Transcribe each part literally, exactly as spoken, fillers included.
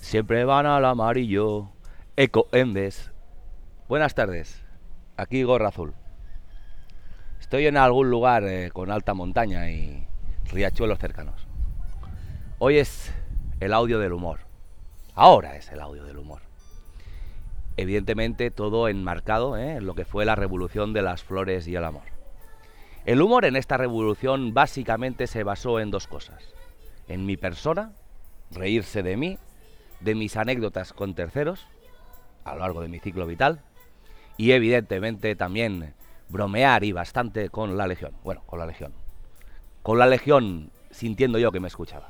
Siempre van al amarillo. Eco Embes. Buenas tardes. Aquí Gorra Azul. Estoy en algún lugar eh, con alta montaña y riachuelos cercanos. Hoy es el audio del humor. Ahora es el audio del humor. Evidentemente todo enmarcado eh, en lo que fue la revolución de las flores y el amor. El humor en esta revolución básicamente se basó en dos cosas. En mi persona, reírse de mí, de mis anécdotas con terceros, a lo largo de mi ciclo vital, y evidentemente también bromear y bastante con la Legión. Bueno, con la Legión. Con la Legión sintiendo yo que me escuchaba.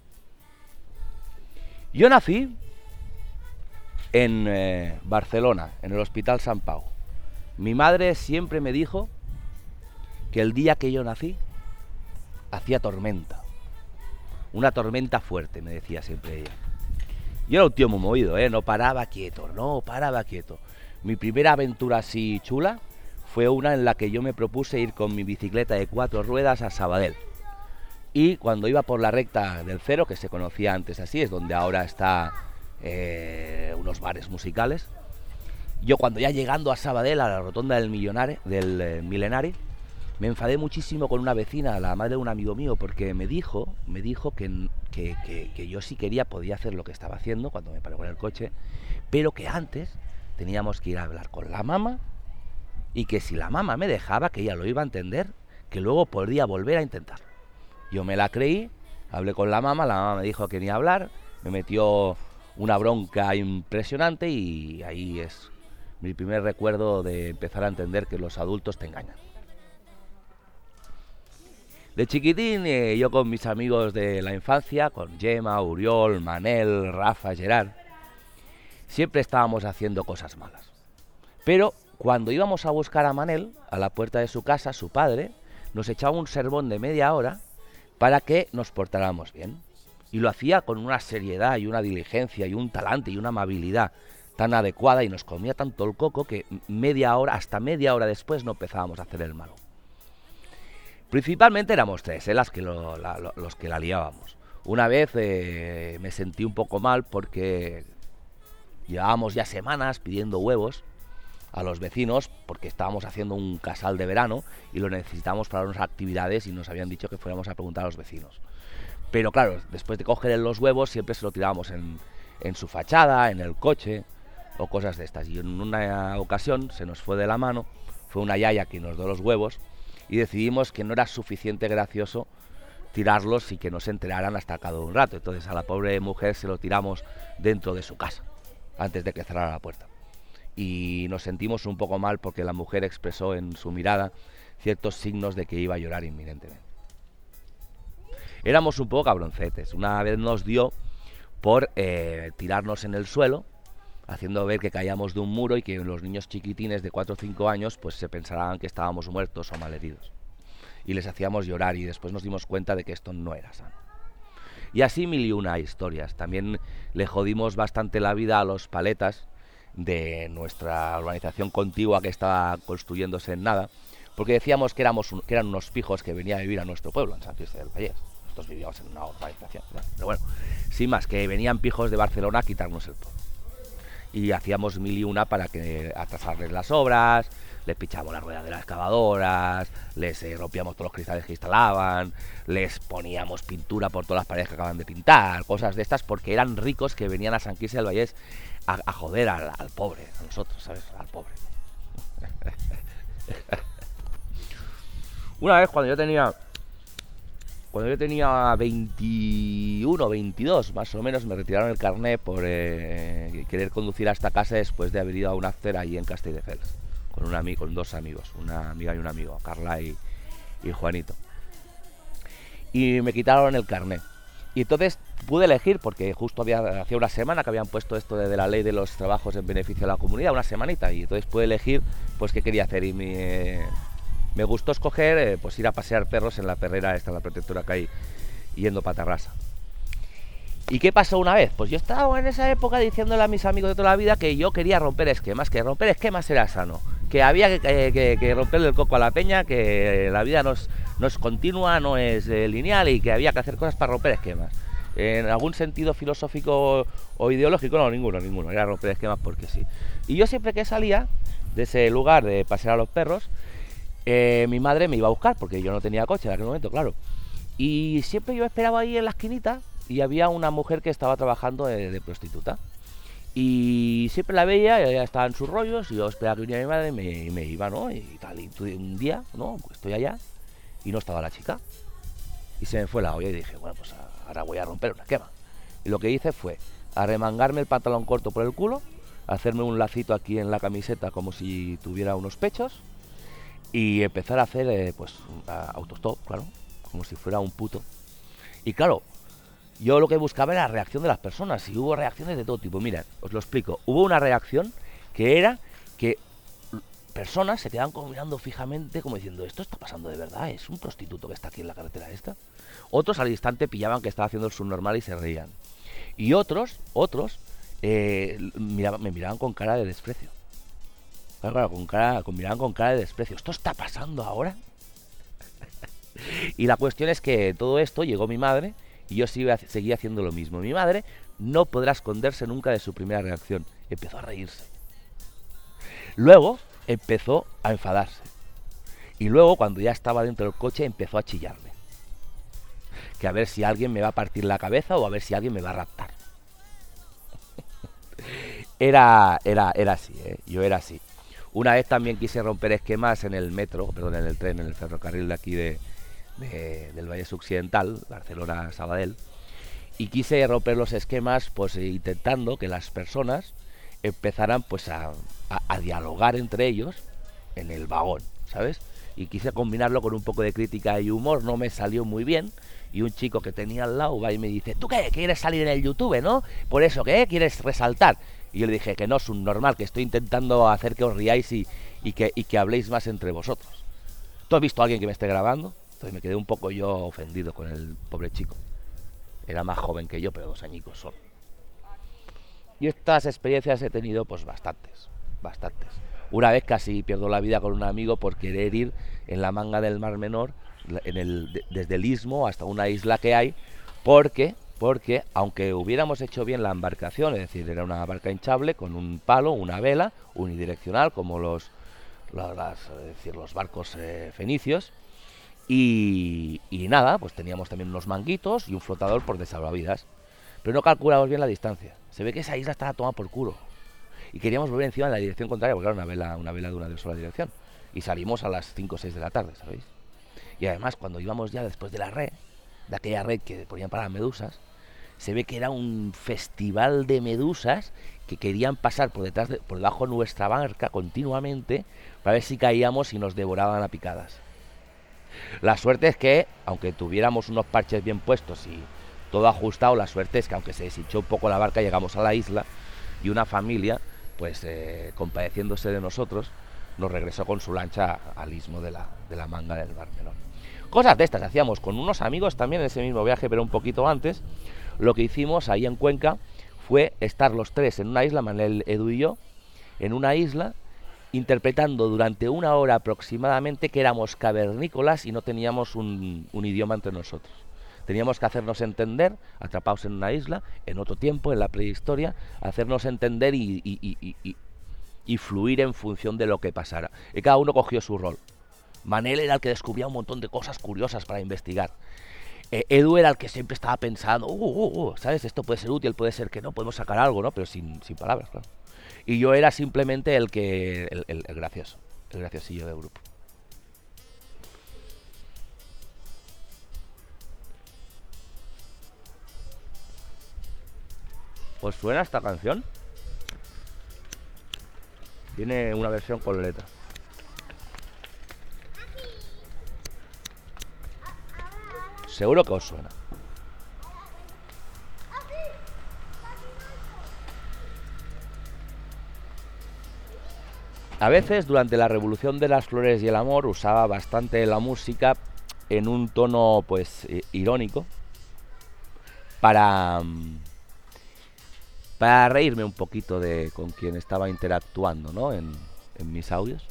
Yo nací en eh, Barcelona, en el Hospital Sant Pau. Mi madre siempre me dijo que el día que yo nací hacía tormenta. Una tormenta fuerte, me decía siempre ella. Yo era un tío muy movido, ¿eh? No paraba quieto, no paraba quieto. Mi primera aventura así chula fue una en la que yo me propuse ir con mi bicicleta de cuatro ruedas a Sabadell. Y cuando iba por la recta del Cero, que se conocía antes así, es donde ahora está eh, unos bares musicales, yo cuando ya llegando a Sabadell, a la rotonda del, Millonare, del eh, Milenari, me enfadé muchísimo con una vecina, la madre de un amigo mío, porque me dijo, me dijo que, que, que, que yo si quería podía hacer lo que estaba haciendo cuando me paró con el coche, pero que antes teníamos que ir a hablar con la mamá y que si la mamá me dejaba, que ella lo iba a entender, que luego podría volver a intentarlo. Yo me la creí, hablé con la mamá, la mamá me dijo que ni hablar, me metió una bronca impresionante y ahí es mi primer recuerdo de empezar a entender que los adultos te engañan. De chiquitín, eh, yo con mis amigos de la infancia, con Gemma, Uriol, Manel, Rafa, Gerard, siempre estábamos haciendo cosas malas. Pero cuando íbamos a buscar a Manel, a la puerta de su casa, su padre nos echaba un sermón de media hora para que nos portáramos bien. Y lo hacía con una seriedad y una diligencia y un talante y una amabilidad tan adecuada y nos comía tanto el coco que media hora, hasta media hora después no empezábamos a hacer el malo. Principalmente éramos tres, ¿eh? Las que lo, la, lo, los que la liábamos. Una vez eh, me sentí un poco mal porque llevábamos ya semanas pidiendo huevos a los vecinos porque estábamos haciendo un casal de verano y lo necesitábamos para unas actividades y nos habían dicho que fuéramos a preguntar a los vecinos. Pero claro, después de coger los huevos siempre se lo tirábamos en, en su fachada, en el coche o cosas de estas. Y en una ocasión se nos fue de la mano, fue una yaya que nos dio los huevos y decidimos que no era suficiente gracioso tirarlos y que no se enteraran hasta cada un rato. Entonces a la pobre mujer se lo tiramos dentro de su casa, antes de que cerrara la puerta. Y nos sentimos un poco mal porque la mujer expresó en su mirada ciertos signos de que iba a llorar inminentemente. Éramos un poco cabroncetes. Una vez nos dio por eh, tirarnos en el suelo, haciendo ver que caíamos de un muro y que los niños chiquitines de cuatro o cinco años pues se pensaran que estábamos muertos o malheridos. Y les hacíamos llorar y después nos dimos cuenta de que esto no era sano. Y así mil y una historias. También le jodimos bastante la vida a los paletas de nuestra urbanización contigua que estaba construyéndose en nada, porque decíamos que, éramos un, que eran unos pijos que venían a vivir a nuestro pueblo, en Sant Quirze del Vallès. Nosotros vivíamos en una urbanización, ¿no? Pero bueno, sin más, que venían pijos de Barcelona a quitarnos el pueblo. Y hacíamos mil y una para que atrasarles las obras, les pichábamos las ruedas de las excavadoras, les eh, rompíamos todos los cristales que instalaban, les poníamos pintura por todas las paredes que acaban de pintar, cosas de estas, porque eran ricos que venían a Sant Quirze del Vallès a, a joder al, al pobre, a nosotros, ¿sabes? Al pobre. Una vez cuando yo tenía... Cuando yo tenía veintiuno, veintidós, más o menos, me retiraron el carnet por eh, querer conducir a esta casa después de haber ido a un after ahí en Castelldefels, con un amigo, con dos amigos, una amiga y un amigo, Carla y, y Juanito. Y me quitaron el carnet. Y entonces pude elegir, porque justo había, hacía una semana que habían puesto esto de, de la ley de los trabajos en beneficio de la comunidad, una semanita, y entonces pude elegir pues qué quería hacer y mi... Eh, Me gustó escoger eh, pues ir a pasear perros en la perrera esta, la protectora que hay, yendo para Tarrasa. ¿Y qué pasó una vez? Pues yo estaba en esa época diciéndole a mis amigos de toda la vida que yo quería romper esquemas, que romper esquemas era sano, que había que, que, que, que romperle el coco a la peña, que la vida no es, no es continua, no es eh, lineal y que había que hacer cosas para romper esquemas. En algún sentido filosófico o ideológico, no, ninguno, ninguno. Era romper esquemas porque sí. Y yo siempre que salía de ese lugar de pasear a los perros, eh, mi madre me iba a buscar, porque yo no tenía coche en aquel momento, claro. Y siempre yo esperaba ahí en la esquinita y había una mujer que estaba trabajando de, de prostituta. Y siempre la veía, ella estaba en sus rollos, y yo esperaba que viniera mi madre y me, y me iba, ¿no? Y tal, y un día, ¿no? Pues estoy allá y no estaba la chica. Y se me fue la olla y dije, bueno, pues ahora voy a romper una esquema. Y lo que hice fue arremangarme el pantalón corto por el culo, hacerme un lacito aquí en la camiseta como si tuviera unos pechos y empezar a hacer, eh, pues, autostop, claro, como si fuera un puto. Y claro, yo lo que buscaba era la reacción de las personas, y hubo reacciones de todo tipo. Mirad, os lo explico. Hubo una reacción que era que personas se quedaban como mirando fijamente, como diciendo, ¿esto está pasando de verdad? ¿Es un prostituto que está aquí en la carretera esta? Otros al instante pillaban que estaba haciendo el subnormal y se reían. Y otros, otros, eh, miraban, me miraban con cara de desprecio. Claro, claro, con cara, con, miraban con cara de desprecio. ¿Esto está pasando ahora? Y la cuestión es que todo esto llegó mi madre y yo seguía haciendo lo mismo. Mi madre no podrá esconderse nunca de su primera reacción. Empezó a reírse. Luego empezó a enfadarse. Y luego, cuando ya estaba dentro del coche, empezó a chillarme. Que a ver si alguien me va a partir la cabeza o a ver si alguien me va a raptar. Era, era, era así, ¿eh? Yo era así. Una vez también quise romper esquemas en el metro, perdón, en el tren, en el ferrocarril de aquí de, de, del Vallés Occidental, Barcelona-Sabadell. Y quise romper los esquemas, pues intentando que las personas empezaran pues a, a, a dialogar entre ellos en el vagón, ¿sabes? Y quise combinarlo con un poco de crítica y humor, no me salió muy bien. Y un chico que tenía al lado va y me dice, ¿tú qué? ¿Quieres salir en el YouTube, no? Por eso, ¿qué? ¿Quieres resaltar? Y yo le dije que no, es un normal, que estoy intentando hacer que os riáis y, y, que, y que habléis más entre vosotros. ¿Tú has visto a alguien que me esté grabando? Entonces me quedé un poco yo ofendido con el pobre chico. Era más joven que yo, pero dos añicos solo. Y estas experiencias he tenido pues bastantes, bastantes. Una vez casi pierdo la vida con un amigo por querer ir en la manga del Mar Menor, en el, desde el istmo hasta una isla que hay, porque, porque aunque hubiéramos hecho bien la embarcación, es decir, era una barca hinchable con un palo, una vela, unidireccional, como los, los, las, es decir, los barcos eh, fenicios, y, y nada, pues teníamos también unos manguitos y un flotador por de salvavidas, pero no calculamos bien la distancia. Se ve que esa isla estaba tomada por culo y queríamos volver encima en la dirección contraria, porque era una vela, una vela de una sola dirección, y salimos a las cinco o seis de la tarde, ¿sabéis? Y además, cuando íbamos ya después de la red, de aquella red que ponían para las medusas, se ve que era un festival de medusas que querían pasar por detrás de, por debajo de nuestra barca continuamente para ver si caíamos y nos devoraban a picadas. La suerte es que, aunque tuviéramos unos parches bien puestos y todo ajustado, la suerte es que aunque se deshinchó un poco la barca, llegamos a la isla y una familia, pues eh, compadeciéndose de nosotros, nos regresó con su lancha al istmo de la, de la manga del Mar Menor. Cosas de estas hacíamos con unos amigos también en ese mismo viaje, pero un poquito antes. Lo que hicimos ahí en Cuenca fue estar los tres en una isla, Manel, Edu y yo, en una isla, interpretando durante una hora aproximadamente que éramos cavernícolas y no teníamos un, un idioma entre nosotros. Teníamos que hacernos entender, atrapados en una isla, en otro tiempo, en la prehistoria, hacernos entender y, y, y, y, y fluir en función de lo que pasara. Y cada uno cogió su rol. Manel era el que descubría un montón de cosas curiosas para investigar. Eh, Edu era el que siempre estaba pensando, uh, uh, uh, ¿sabes? Esto puede ser útil, puede ser que no, podemos sacar algo, ¿no? Pero sin, sin palabras, claro. Y yo era simplemente el que, el, el, el gracioso, el graciosillo del grupo. ¿Os suena esta canción? Tiene una versión con letra. Seguro que os suena. A veces, durante la Revolución de las Flores y el Amor, usaba bastante la música en un tono, pues, irónico, para, para reírme un poquito de con quien estaba interactuando, ¿no? En, en mis audios.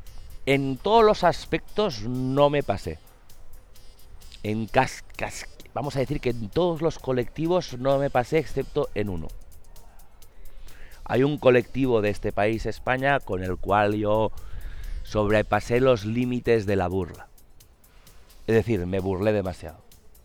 En todos los aspectos no me pasé. En cas, cas, vamos a decir que en todos los colectivos no me pasé excepto en uno. Hay un colectivo de este país, España, con el cual yo sobrepasé los límites de la burla. Es decir, me burlé demasiado.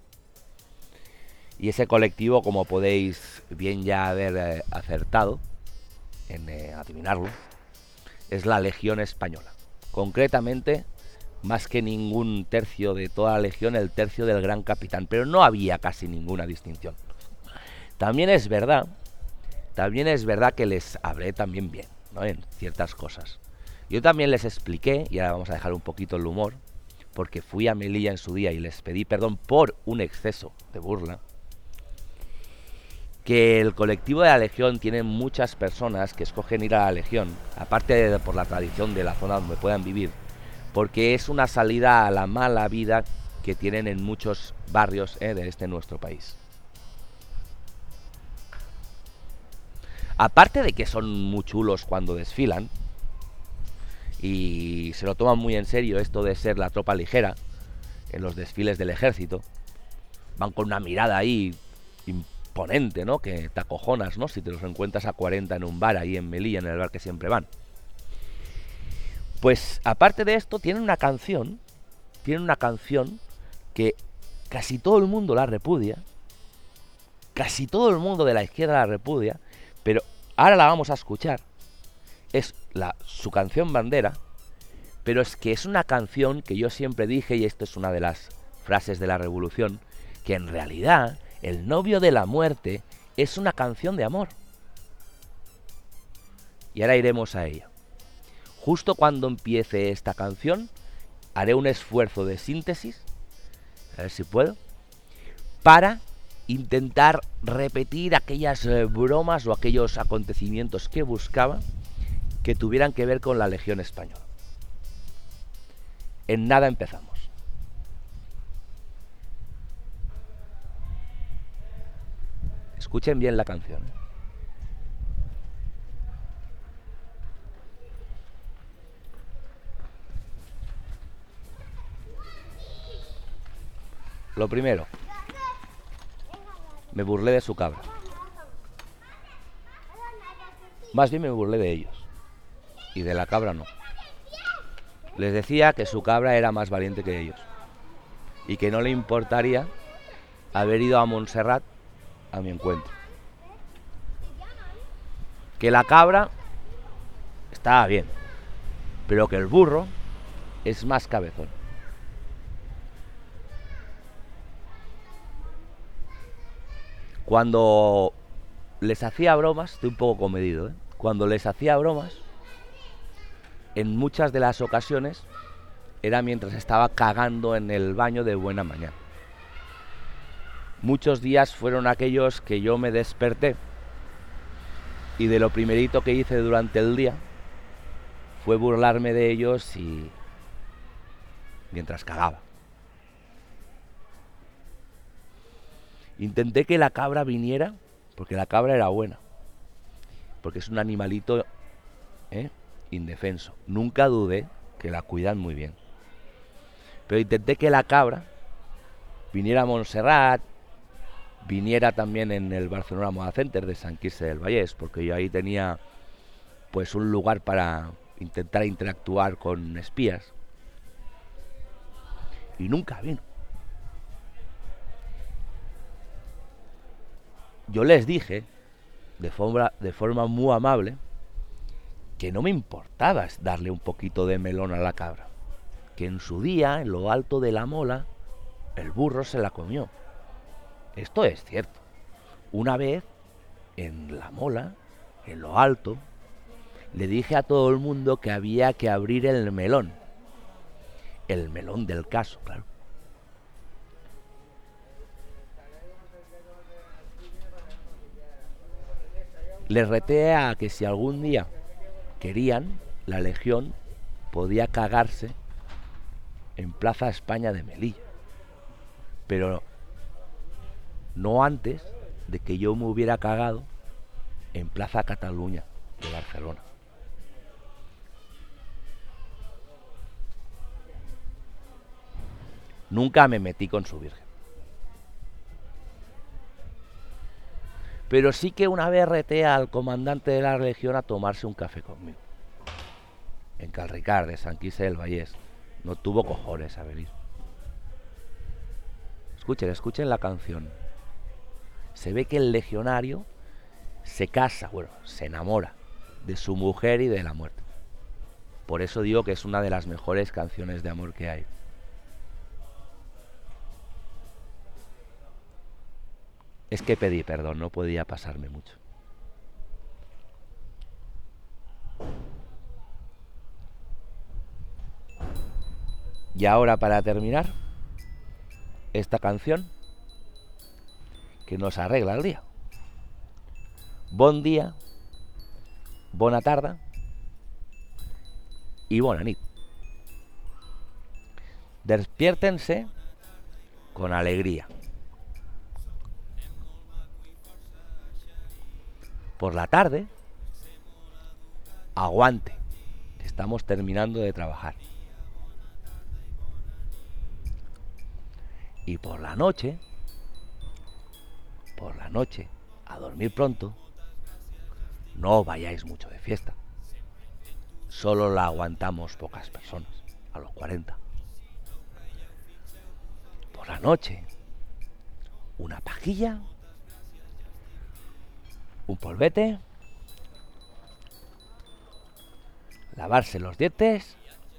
Y ese colectivo, como podéis bien ya haber eh, acertado en eh, adivinarlo, es la Legión Española. Concretamente, más que ningún tercio de toda la Legión, el tercio del Gran Capitán. Pero no había casi ninguna distinción. También es verdad, también es verdad que les hablé también bien, ¿no?, en ciertas cosas. Yo también les expliqué, y ahora vamos a dejar un poquito el humor, porque fui a Melilla en su día y les pedí perdón por un exceso de burla, que el colectivo de la Legión tiene muchas personas que escogen ir a la Legión, aparte de por la tradición de la zona donde puedan vivir, porque es una salida a la mala vida que tienen en muchos barrios eh, de este nuestro país. Aparte de que son muy chulos cuando desfilan, y se lo toman muy en serio esto de ser la tropa ligera en los desfiles del ejército, van con una mirada ahí imponente, ¿no?, que te acojonas, ¿no?, si te los encuentras a cuarenta en un bar ahí en Melilla, en el bar que siempre van. Pues aparte de esto, tienen una canción, tienen una canción que casi todo el mundo la repudia, casi todo el mundo de la izquierda la repudia, pero ahora la vamos a escuchar. Es la, su canción bandera, pero es que es una canción que yo siempre dije, y esto es una de las frases de la revolución, que en realidad El novio de la muerte es una canción de amor. Y ahora iremos a ella. Justo cuando empiece esta canción, haré un esfuerzo de síntesis, a ver si puedo, para intentar repetir aquellas eh, bromas o aquellos acontecimientos que buscaba que tuvieran que ver con la Legión Española. En nada empezamos. Escuchen bien la canción. Lo primero, me burlé de su cabra. Más bien me burlé de ellos. Y de la cabra no. Les decía que su cabra era más valiente que ellos. Y que no le importaría haber ido a Montserrat a mi encuentro. Que la cabra estaba bien, pero que el burro es más cabezón. Cuando les hacía bromas, estoy un poco comedido, ¿eh? Cuando les hacía bromas, en muchas de las ocasiones, era mientras estaba cagando en el baño de buena mañana. Muchos días fueron aquellos que yo me desperté y de lo primerito que hice durante el día fue burlarme de ellos y mientras cagaba. Intenté que la cabra viniera, porque la cabra era buena, porque es un animalito ¿eh? indefenso. Nunca dudé que la cuidan muy bien. Pero intenté que la cabra viniera a Montserrat, viniera también en el Barcelona Moda Center de San Quirze del Vallès, porque yo ahí tenía pues un lugar para intentar interactuar con espías. Y nunca vino. Yo les dije, de forma, de forma muy amable, que no me importaba darle un poquito de melón a la cabra. Que en su día, en lo alto de la mola, el burro se la comió. Esto es cierto. Una vez, en la mola, en lo alto, le dije a todo el mundo que había que abrir el melón. El melón del caso, claro. Les reté a que si algún día querían, la Legión podía cagarse en Plaza España de Melilla. Pero no antes de que yo me hubiera cagado en Plaza Cataluña de Barcelona. Nunca me metí con su virgen. pero sí que una vez reté al comandante de la Legión a tomarse un café conmigo. En Calricard, de Sant Quirze del Vallès. No tuvo cojones a venir. Escuchen, escuchen la canción. Se ve que el legionario se casa, bueno, se enamora de su mujer y de la muerte. Por eso digo que es una de las mejores canciones de amor que hay. Es que pedí perdón, no podía pasarme mucho. Y ahora, para terminar, esta canción que nos arregla el día. Bon día, bona tarda y bona nit. Despiértense con alegría. Por la tarde, aguante, que estamos terminando de trabajar. Y por la noche, por la noche, a dormir pronto, no vayáis mucho de fiesta. Solo la aguantamos pocas personas, a los cuarenta. Por la noche, una pajilla, un polvete, lavarse los dientes,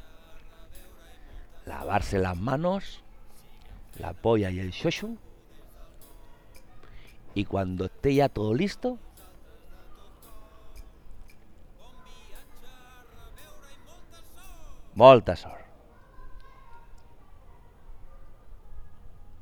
lavarse las manos, la polla y el xoshu, y cuando esté ya todo listo, molta sort.